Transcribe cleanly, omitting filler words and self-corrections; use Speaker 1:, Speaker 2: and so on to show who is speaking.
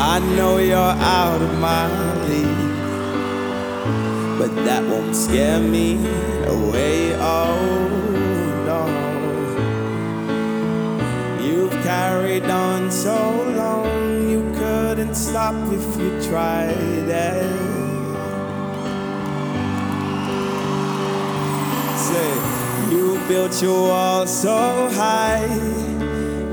Speaker 1: I know you're out of my league, but that won't scare me away. Oh no, you've carried on so long, you couldn't stop if you tried it. Say, you built your wall so high,